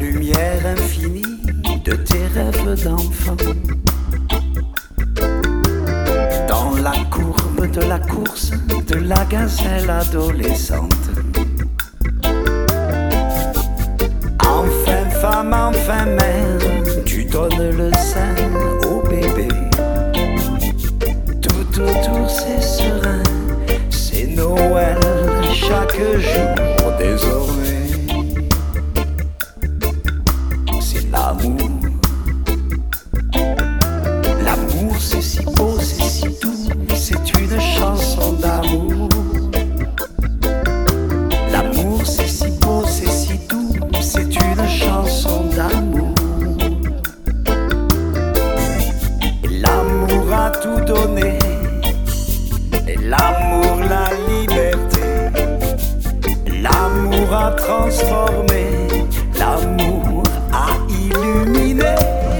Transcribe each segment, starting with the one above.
lumière infinie de tes rêves d'enfant. Dans la courbe de la course de la gazelle adolescente. Enfin femme, enfin mère, tu donnes le sein au bébé. Tout autour c'est serein, c'est Noël chaque jour désormais. C'est l'amour. L'amour c'est si beau, c'est si doux, c'est une chanson d'amour. L'amour c'est si beau, c'est si doux, c'est une chanson d'amour. L'amour a tout donné, et l'amour la liberté. L'amour a transformé, l'amour a illuminé.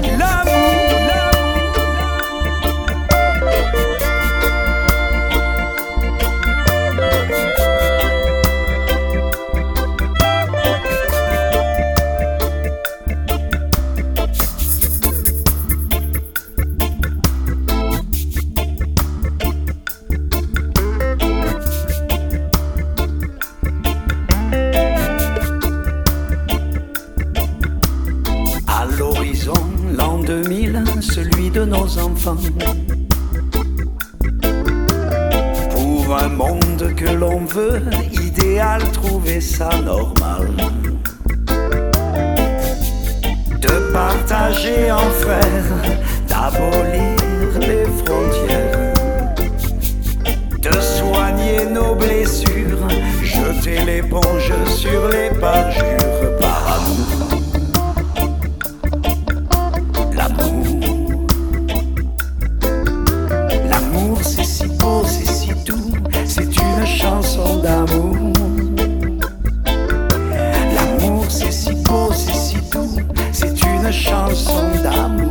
L'an 2000, celui de nos enfants. Pour un monde que l'on veut, idéal, trouver ça normal. De partager en frères, d'abolir les frontières. De soigner nos blessures, jeter l'éponge sur les parjures par amour. Chanson d'amour. L'amour c'est si beau, c'est si doux, c'est une chanson d'amour.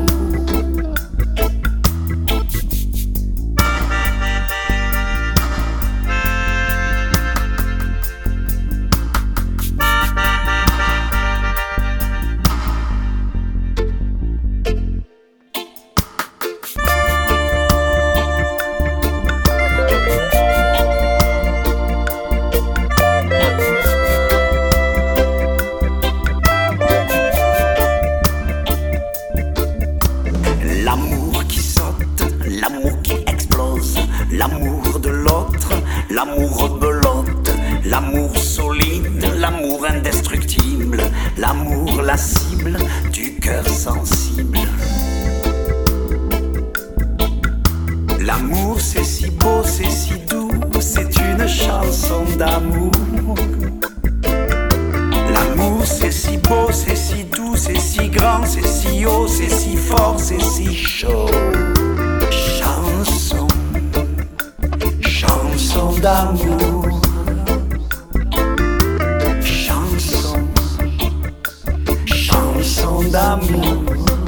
L'amour qui saute, l'amour qui explose, l'amour de l'autre, l'amour rebelote, l'amour solide, l'amour indestructible, l'amour la cible du cœur sensible. L'amour c'est si beau, c'est si doux, c'est une chanson d'amour. L'amour c'est si beau, c'est si doux, c'est si grand, c'est si haut, c'est si fort, c'est si chaud. Chanson, chanson d'amour. Chanson, chanson d'amour.